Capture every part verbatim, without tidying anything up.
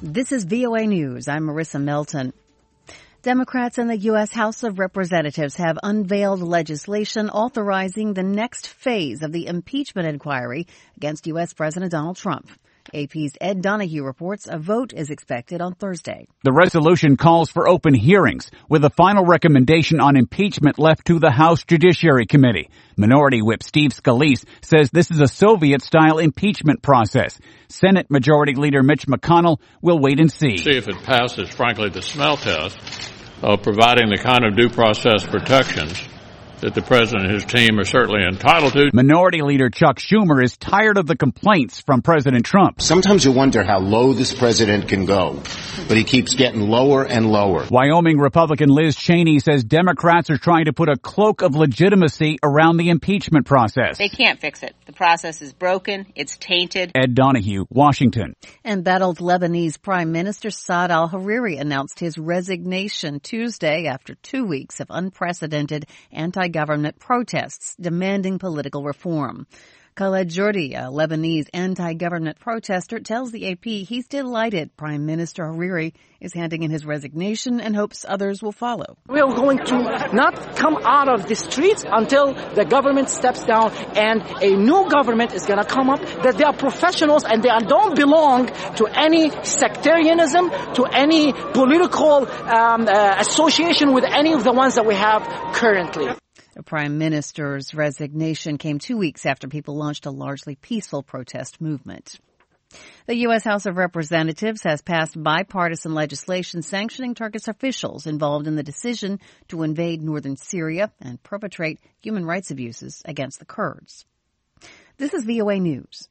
This is V O A News. I'm Marissa Melton. Democrats in the U S House of Representatives have unveiled legislation authorizing the next phase of the impeachment inquiry against U S President Donald Trump. A P's Ed Donahue reports a vote is expected on Thursday. The resolution calls for open hearings, with a final recommendation on impeachment left to the House Judiciary Committee. Minority Whip Steve Scalise says this is a Soviet-style impeachment process. Senate Majority Leader Mitch McConnell will wait and see. See if it passes, frankly, the smell test of providing the kind of due process protections that the president and his team are certainly entitled to. Minority Leader Chuck Schumer is tired of the complaints from President Trump. Sometimes you wonder how low this president can go, but he keeps getting lower and lower. Wyoming Republican Liz Cheney says Democrats are trying to put a cloak of legitimacy around the impeachment process. They can't fix it. The process is broken. It's tainted. Ed Donahue, Washington. Embattled Lebanese Prime Minister Saad al-Hariri announced his resignation Tuesday after two weeks of unprecedented anti government protests demanding political reform. Khaled Jordi, a Lebanese anti-government protester, tells the A P he's delighted Prime Minister Hariri is handing in his resignation and hopes others will follow. We are going to not come out of the streets until the government steps down and a new government is going to come up, that they are professionals and they don't belong to any sectarianism, to any political um, uh, association with any of the ones that we have currently. The Prime Minister's resignation came two weeks after people launched a largely peaceful protest movement. The U S House of Representatives has passed bipartisan legislation sanctioning Turkish officials involved in the decision to invade northern Syria and perpetrate human rights abuses against the Kurds. This is V O A News.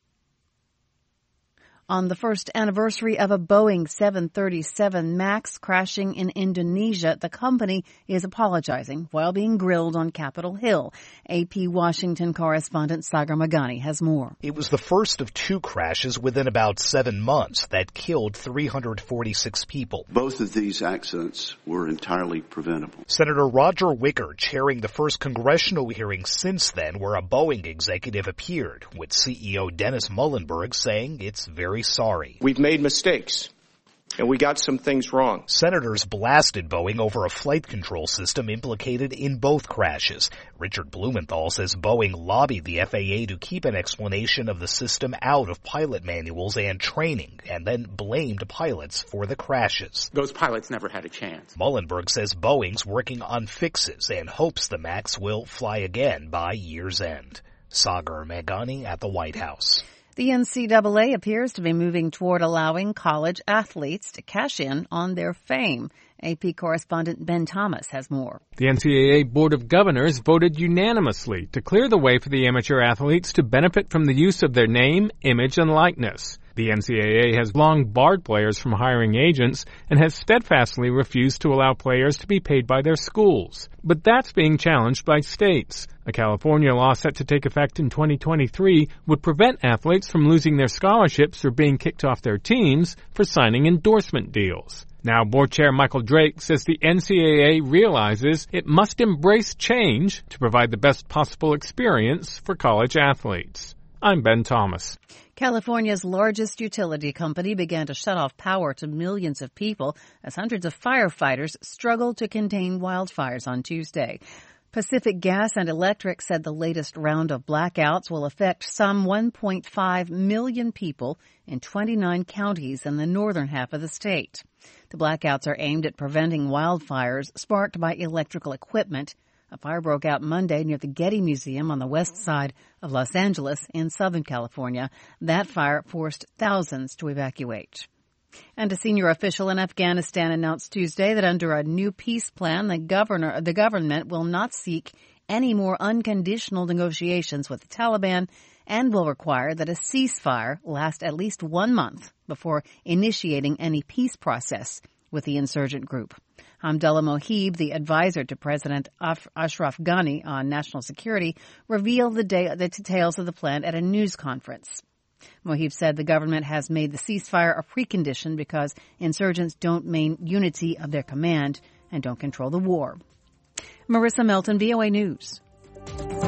On the first anniversary of a Boeing seven thirty-seven MAX crashing in Indonesia, the company is apologizing while being grilled on Capitol Hill. A P Washington correspondent Sagar Magani has more. It was the first of two crashes within about seven months that killed three hundred forty-six people. Both of these accidents were entirely preventable. Senator Roger Wicker chairing the first congressional hearing since then where a Boeing executive appeared, with C E O Dennis Muhlenberg saying it's very sorry. We've made mistakes, and we got some things wrong. Senators blasted Boeing over a flight control system implicated in both crashes. Richard Blumenthal says Boeing lobbied the F A A to keep an explanation of the system out of pilot manuals and training, and then blamed pilots for the crashes. Those pilots never had a chance. Muhlenberg says Boeing's working on fixes and hopes the MAX will fly again by year's end. Sagar Magani at the White House. The N C double A appears to be moving toward allowing college athletes to cash in on their fame. A P correspondent Ben Thomas has more. The N C double A Board of Governors voted unanimously to clear the way for the amateur athletes to benefit from the use of their name, image, and likeness. The N C double A has long barred players from hiring agents and has steadfastly refused to allow players to be paid by their schools. But that's being challenged by states. A California law set to take effect in twenty twenty-three would prevent athletes from losing their scholarships or being kicked off their teams for signing endorsement deals. Now, Board Chair Michael Drake says the N C double A realizes it must embrace change to provide the best possible experience for college athletes. I'm Ben Thomas. California's largest utility company began to shut off power to millions of people as hundreds of firefighters struggled to contain wildfires on Tuesday. Pacific Gas and Electric said the latest round of blackouts will affect some one point five million people in twenty-nine counties in the northern half of the state. The blackouts are aimed at preventing wildfires sparked by electrical equipment. A fire broke out Monday near the Getty Museum on the west side of Los Angeles in Southern California. That fire forced thousands to evacuate. And a senior official in Afghanistan announced Tuesday that under a new peace plan, the governor, the government will not seek any more unconditional negotiations with the Taliban and will require that a ceasefire last at least one month before initiating any peace process with the insurgent group. Hamdullah Mohib, the advisor to President Ashraf Ghani on national security, revealed the, day, the details of the plan at a news conference. Mohib said the government has made the ceasefire a precondition because insurgents don't maintain unity of their command and don't control the war. Marissa Melton, V O A News.